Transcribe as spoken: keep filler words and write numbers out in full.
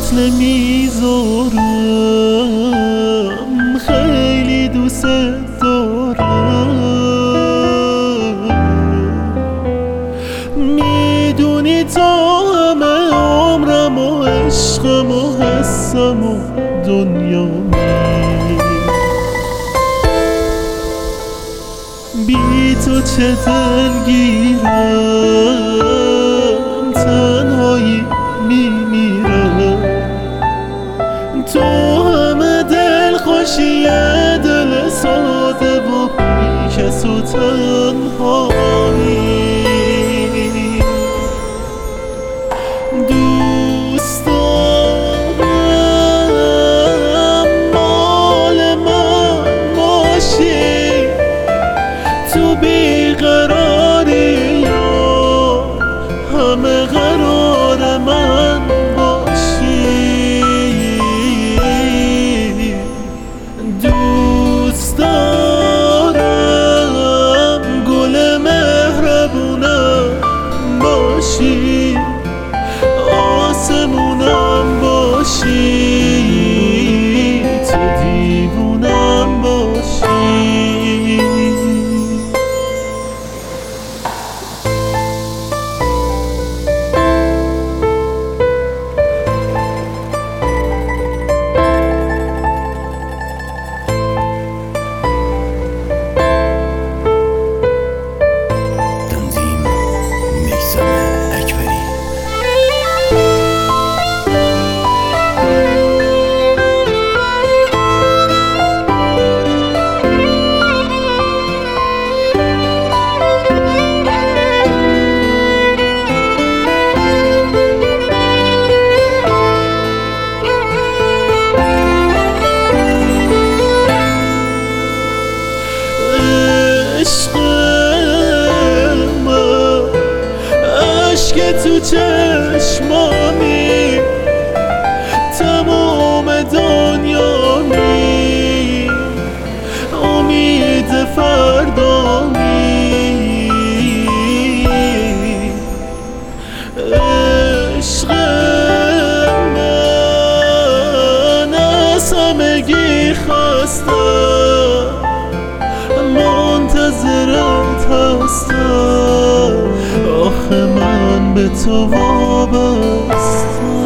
نمیذارم، خیلی دوست دارم. میدونی تا همه عمرم و عشقم و حسم و دنیامی، بی تو چه دلگیرم، تنهایی میمیرم. تو همه دل خوشی دل ساده و بی کس و تنهایی. دوست دارم مال من باشی، تو بیقراری یا همه قرار من باشی. دوست دارم گل مهربونم باشی، آسمونم باشی، تو دیوونم باشی. که تو چشمانی تمام دنیایی، امید فردانی. عشق من از همگی خستم، منتظرت هستم، آخه من به تو وابستم.